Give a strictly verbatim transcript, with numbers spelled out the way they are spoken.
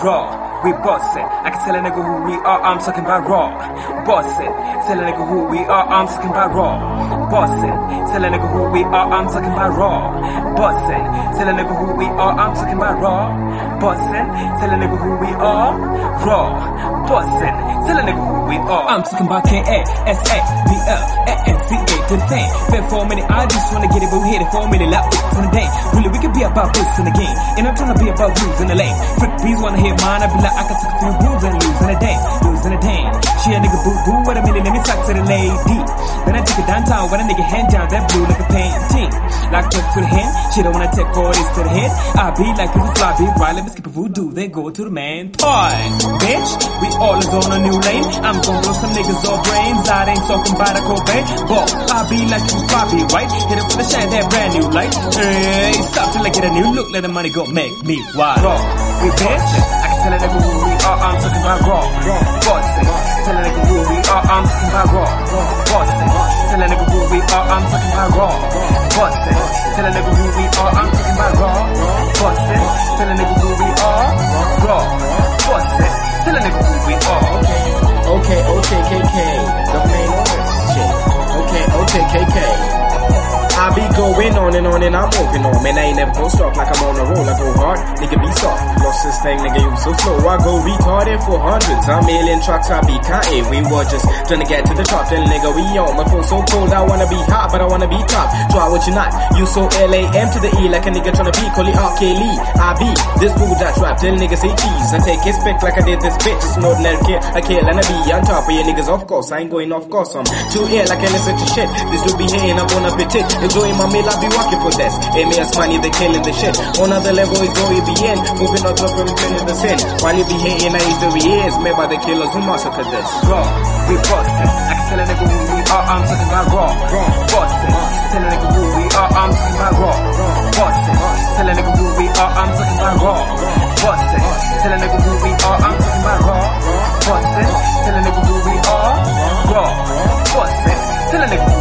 raw, we bustin'. I can tell a nigga who we are, I'm talking about raw. Bustin', tell a nigga who we are, I'm talking about raw. Bustin', tell a nigga who we are, I'm talking about raw. Bustin', tell a nigga who we are, I'm talking about raw. Bustin', tell a nigga who we are, raw. Bustin', tell a nigga who we are. I'm talking about K A S A B L A N C A to the thing. Fair for a minute, I just wanna get it, but we hit it for a minute, like from the day. Really, we can be about boots in the game, and I'm trying to be about rules in the lane. Frick bees wanna hit mine, I be like, I can take a few rules and lose in a day, lose in a day. She a nigga boo boo, wait a minute, let me talk to the lady. Then I take it downtown, when a nigga hand down that blue like a painting. Like talk to the hand, she don't wanna take all this to the head. I be like people fly, be right, let me skip a voodoo, then go to the man part. Bitch, we all is on a new lane. I'm gon' blow some niggas off brains, I ain't talking about a Cobain. But I be like you probably right, hit it for the shine, that brand new light. Hey, stop till I get a new look, let the money go make me wild. Raw, we bitch, I can tell a nigga who we are, I'm talking about raw. Bustin', tell a nigga who we are, I'm talking about raw. Bustin', tell a nigga who we are, I'm talking about raw. Bustin', tell a nigga who we are, I'm talking about raw. Bustin', tell a nigga who we are, raw. Bustin', tell a nigga who we are. Okay, okay, K K, the main office shit. Okay, okay, K K. I be going on and on and I'm moving on. Man, I ain't never gon' stop like I'm on a roll. I go hard, nigga be soft. Lost this thing, nigga, you so slow. I go retarded for hundreds. I'm million trucks, I be Kanye. We were just trying to get to the top. Then nigga, we on. My phone so cold, I wanna be hot, but I wanna be top. Try what you not. You so L A M to the E like a nigga tryna be Coley R K Lee. I be this fool that trap. Tell niggas say cheese. I take his pick like I did this bitch. It's an ordinary kid. I kill and I be on top of your niggas, of course. I ain't going off course. I'm too ill, I can't listen to shit. This dude be hating, I'm on a petit. Enjoying my meal, I be walking for this. A me as money, they killing the shit. On other level is where we be in. Moving on top and returning the sin. While you be hating, I used to be years. Made by the killers who massacred this. Raw, we bustin'. I can tell a nigga who we are, I'm talking about raw. Bustin', tell a nigga who we are, I'm talking about raw. Bustin', tell a nigga who we are, I'm talking about raw. Bustin', tell a nigga who we are, I'm talking about raw. Bustin', tell a nigga who we are, raw. Bustin', tell a nigga who